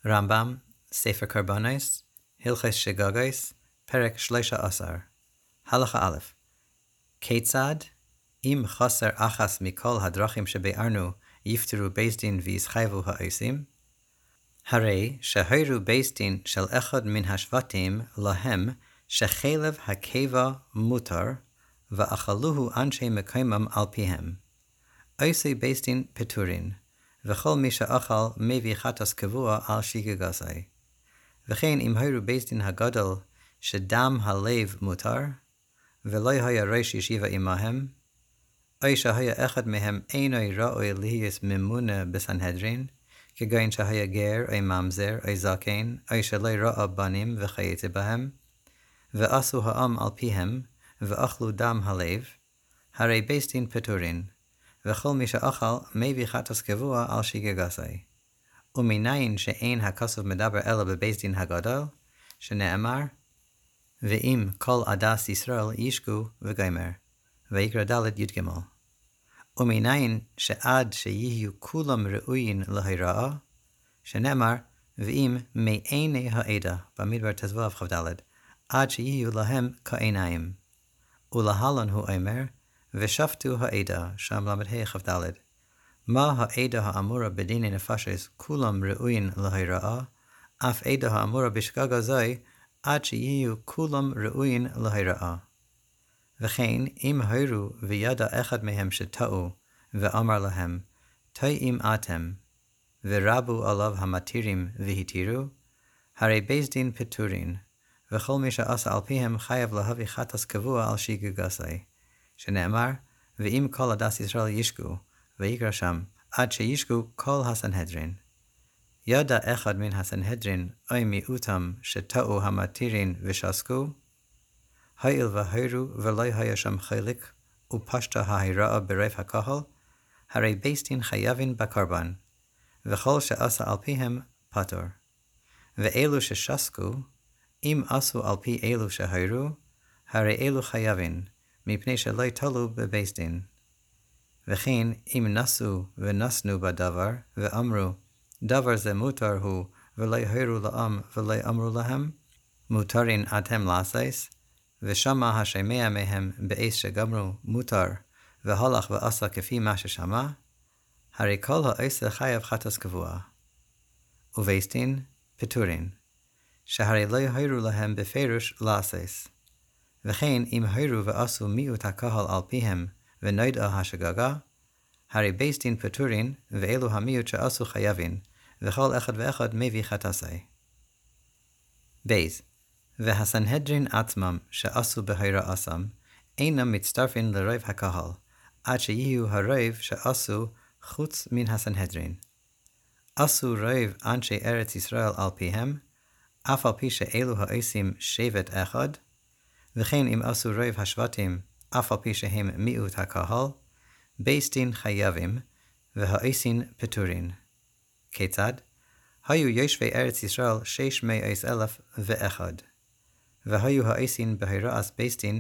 רמב"ם, ספר קורבנות, הלכות שגגות, פרק 13. הלכה א', כיצד אם חסר אחת מכל הדרכים שביארנו יפטרו בית דין ויסחייבו העושים? הרי שהורו בית דין של אחד מן השבטים להם שחלב הקיבה מותר, ואכלוהו אנשי מקומם על פיהם. עושי בית דין פטורין, וכל מי שאכל מביא חטאת קבוע על שגיגתו. וכן אם הורו בית דין הגדול שדם הלב מותר, ולא היה ראש ישיבה עמהם, או שהיה אחד מהם אינו ראוי להיות ממונה בסנהדרין, כגון שהיה גר או ממזר או זקן, או שלא ראה בנים וכיוצא בהם, ועשו העם על פיהם, ואכלו דם הלב, הרי בית דין פטורין, וכל מי שאכל מביא חטאת קבוע על שגיגתו. ומניין שאין הכתוב מדבר אלא בבית דין הגדול, שנאמר, ואם כל עדת ישראל ישקו וגמר, ויקרא ד' י' ג'. ומניין שעד שיהיו כולם ראויים להיראה, שנאמר, ואם מעיני העדה, במדבר ט"ו כ"ד, עד שיהיו להם כעיניים. ולהלן הוא אומר, ושפטו העדה, שם ל"ה כ"ד. מה העדה האמורה בדיני נפשות כולם ראויים להיראה, אף עדה האמורה בשגגה זו, עד שיהיו כולם ראויים להיראה. וכן, אם הורו וידע אחד מהם שטעו, ואמר להם, טועים אתם, ורבו עליו המתירים והתירו, הרי בית דין פטורין, וכל מי שעשה על פיהם חייב להביא חטאת קבוע על שגיגתו, שנאמר, ואם כל עדת ישראל ישקו, ויקרא שם, עד שישקו כל הסנהדרין. ידע אחד מן הסנהדרין, או מיעוטם שטעו המתירים ושסקו, הואיל והורו ולא היה שם חלק, ופשטה ההיראה ברוב הקהל, הרי בית דין חייבים בקורבן, וכל שעשה על פיהם פטור. ואלו ששסקו, אם עשו על פי אלו שהורו, הרי אלו חייבים, מפני שלא תלו בבית דין. וכן, אם נסו ונסנו בדבר, ואמרו, דבר זה מותר הוא, ולא הורו לעם ולא אמרו להם, מותרין אתם לעשות, ושמע השומע מהם בעת שגמרו מותר, והלך ועשה כפי מה ששמע, הרי כל העושה חייב חטאת קבוע. ובית דין פטורין, שהרי לא הורו להם בפירוש לעשות. וכן אם הורו ועשו מיעוט הקהל על פיהם ונודעה השגגה, הרי בית דין פטורין, ואלו המיעוט שעשו חייבים, וכל אחד ואחד מביא חטאתו. בייז, והסנהדרין עצמם שעשו בהיראתם, אינם מצטרפים לרוב הקהל, עד שיהיו הרוב שעשו חוץ מן הסנהדרין. עשו רוב אנשי ארץ ישראל על פיהם, אף על פי שאלו העושים שבט אחד, וכן אם עשו רוב השבטים, אף על פי שהם מיעוט הקהל, בית דין חייבים, והעושים פטורין. כיצד? היו יושבי ארץ ישראל 601,000, והיו העושים בהיראת בית דין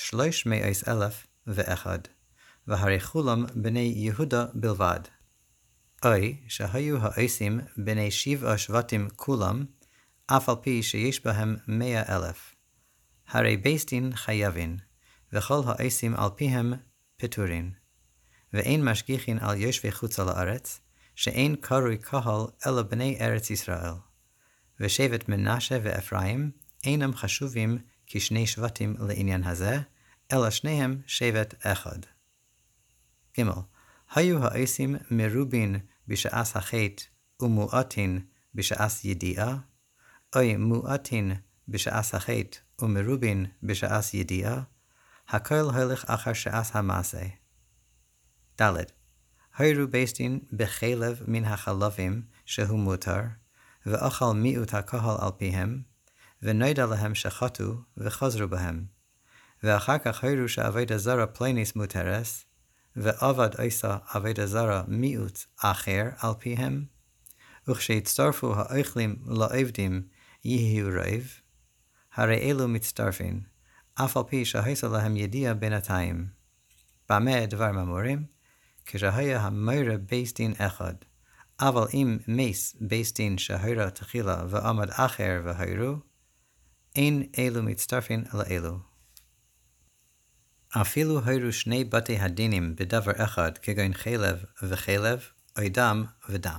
300,001, והרי כולם בני יהודה בלבד. אוי שהיו העושים בני 7 שבטים כולם, אף על פי שיש בהם 100,000. הרי בית דין חייבים, וכל העושים על פיהם פטורין. ואין משגיחין על יושבי חוץ לארץ, שאין קרוי קהל אלא בני ארץ ישראל. ושבט מנשה ואפרים אינם חשובים כשני שבטים לעניין הזה, אלא שניהם שבט אחד. ג' היו העושים מרובין בשעת החטא ומועטין בשעת ידיעה, או מועטין בשעת החטא ומרובין בשעת ידיעה, הכל הולך אחר שעת המעשה. ד' הורו בית דין בחלב מן החלבים שהוא מותר, ואכל מיעוט הקהל על פיהם, ונודע להם שחטאו וחזרו בהם. ואחר כך הורו שעבודה זרה פלוניס מותרס, ועבד עשה עבודה זרה מיעוט אחר על פיהם, וכשהצטרפו האוכלים לעבדים יהיו רוב, הרי אלו מצטרפים, אף על פי שהייתה להם ידיעה בינתיים. במה דבר מאמורים? כשהיה המורה בית דין אחד, אבל אם מס בית דין שהירה תחילה ועמד אחר והירו, אין אלו מצטרפים לאלו. אפילו הירו שני בתי הדינים בדבר אחד כגון חלב וחלב, או דם ודם.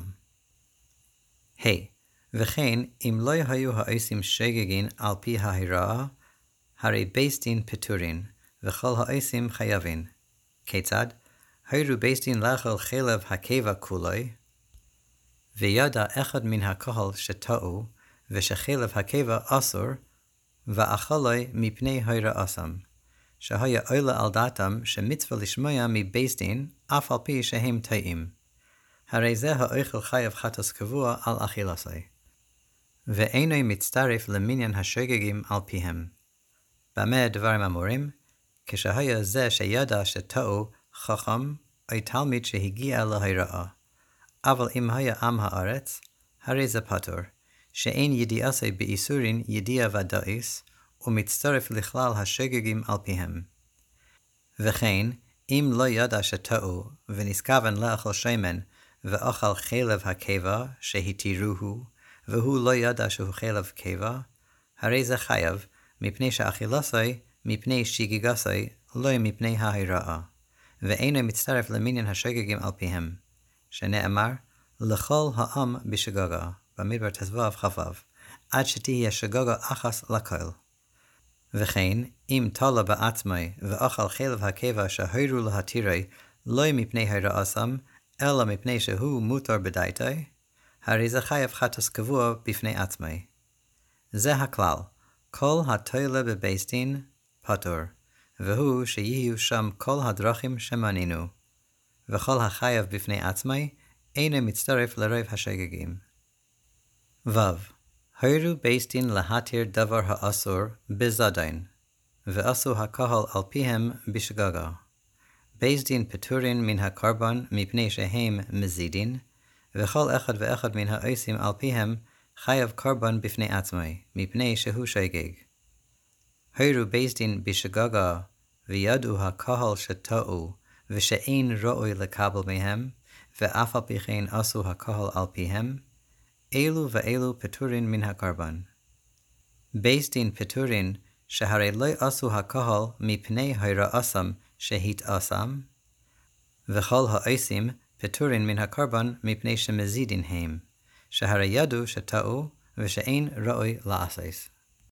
וכן, אם לא היו העושים שגגין על פי ההיראה, הרי בית דין פטורין, וכל העושים חייבין. כיצד? הירו בית דין לאכול חלב הקיבה כולוי, וידע אחד מן הקהל שטעו, ושחלב הקיבה אסור, ואכלוי מפני היראסם, שהיה עולה על דעתם שמצווה לשמוע מבית דין, אף על פי שהם טעים. הרי זה האוכל חייב חטס קבוע על אכילסי, ואינו מצטרף למניין השוגגים על פיהם. במה דברים אמורים? כשהיה זה שידע שטעו חכם, או תלמיד שהגיע להיראה. אבל אם היה עם הארץ, הרי זה פטור, שאין ידיעסי באיסורין ידיע ודאיס, ומצטרף לכלל השוגגים על פיהם. וכן, אם לא ידע שטעו, ונזכוון לאכול שמן, ואכל חלב הקיבה שהתירוהו, והוא לא ידע שהוא חלב קיבה, הרי זה חייב, מפני שאכילסי, מפני שגיגסי, לא מפני ההיראה, ואינו מצטרף למניין השוגגים על פיהם, שנאמר, לכל העם בשגגה, במדבר תזבב כ"ו, עד שתהיה שגגה אחס לכל. וכן, אם תלה בעצמי, ואכל חלב הקיבה שהירו להתירי, לא מפני היראסם, אלא מפני שהוא מותר בדייתי, הרי זה חייב חטס קבוע בפני עצמי. זה הכלל, כל התולה בבית דין פטור, והוא שיהיו שם כל הדרכים שמנינו, וכל החייב בפני עצמי אינו מצטרף לרוב השגגים. הירו בית דין להתיר דבר האסור בזדין, ועשו הקהל על פיהם בשגגה. בית דין פטורין מן הקורבן מפני שהם מזידין, וכל אחד ואחד מן העושים על פיהם חייב קורבן בפני עצמי, מפני שהוא שגג. הירו בית דין בשגגה, וידעו הקהל שטעו, ושאין ראוי לקבל מהם, ואף על פי כן עשו הקהל על פיהם, אלו ואלו פטורין מן הקורבן. בית דין פטורין, שהרי לא עשו הקהל מפני היראסם שהתעשם, וכל העושים פטורין מן הקורבן מפני שמזידין הם, שהרי ידעו שטעו ושאין ראוי לעשות.